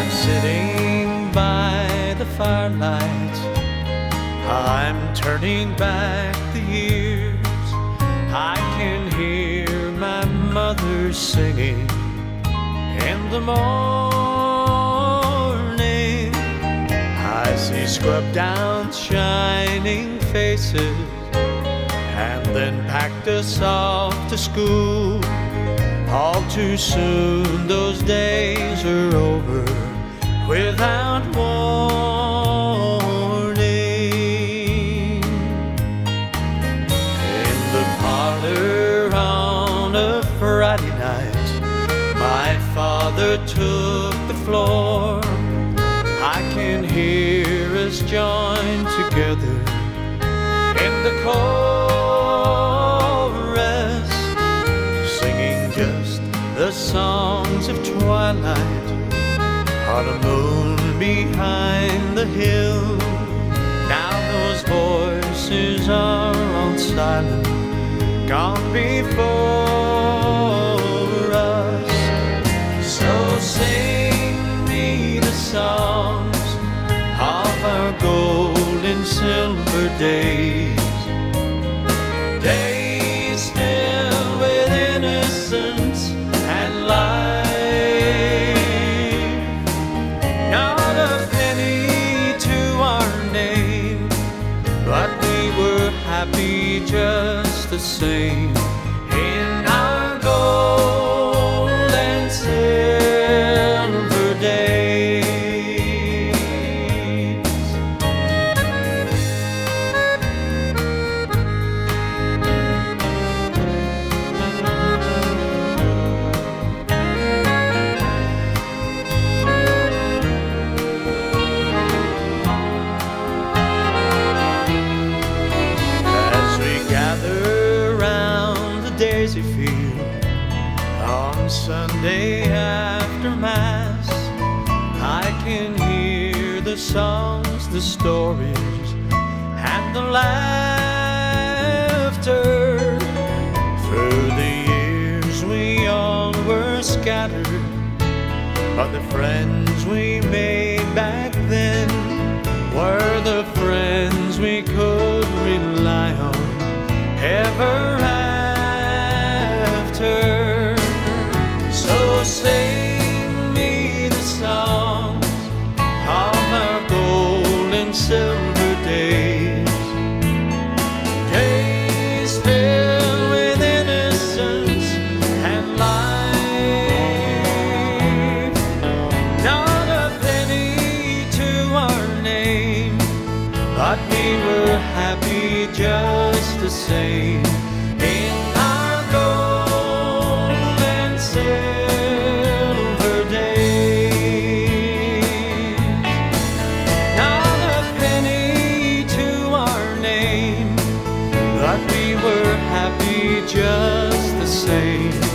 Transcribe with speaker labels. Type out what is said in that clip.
Speaker 1: Sitting by the firelight, I'm turning back the years. I can hear my mother singing in the morning. I see scrubbed down shining faces, and then packed us off to school. All too soon those days are over without warning. In the parlor on a Friday night, my father took the floor. I can hear us join together in the chorus, singing just the songs of twilight on a moon behind the hill. Now those voices are all silent, gone before us. So sing me the songs of our gold and silver days, days filled with innocence and life. Not a penny to our name, but we were happy just the same in our gold and silver days. Daisy field on Sunday after Mass, I can hear the songs, the stories, and the laughter. Through the years we all were scattered, but the friends we made back then were the friends we could rely on ever after. So sing me the songs of our gold and silver days, days filled with innocence and life. Not a penny to our name, but we were happy just the same in our gold and silver days. Not a penny to our name, but we were happy just the same.